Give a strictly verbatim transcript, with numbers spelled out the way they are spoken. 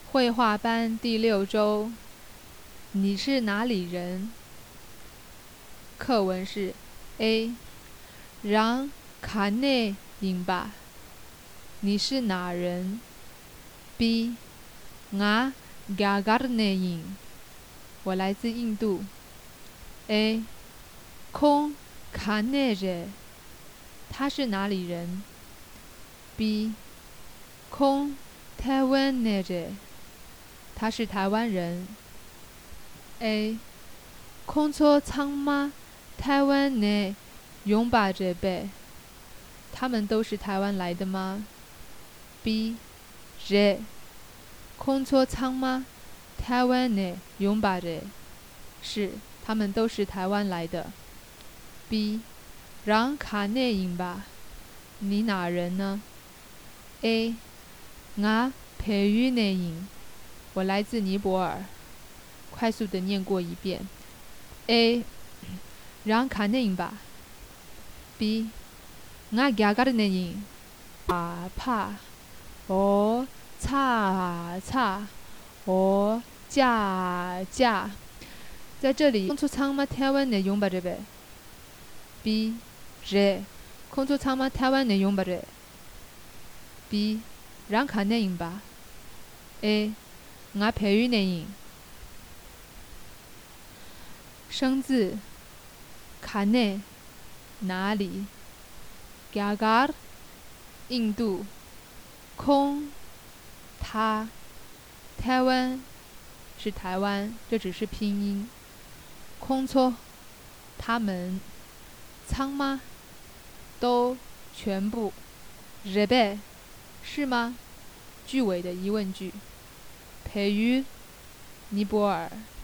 绘画班第六周，你是哪里人？课文是 A， 让卡内赢吧。你是哪人 ？B， 我嘎嘎的内赢，我来自印度。A， 空卡内人，他是哪里人 ？B， 空台湾内人，他是台湾人。A， 空错仓吗？台湾内永把这背，他们都是台湾来的吗 ？B， 是，空错仓吗？台湾内永把这，是，他们都是台湾来的。B， 让卡内赢吧，你哪人呢 ？A， 我培育内赢，我来自尼泊尔。快速的念过一遍。A， 让卡内赢吧。B， 我嘎嘎的内赢，怕怕，哦，擦擦，哦，架架。在这里，空出仓吗？台湾内用吧这边。B， 是，空出仓吗？台湾内用吧这。B， 让卡内赢吧。A， 我培育内赢。生字卡内哪里？嘎嘎印度，空他台湾是台湾，这只是拼音。空错他们仓吗？都全部日本是吗？句尾的疑问句。培育尼泊尔。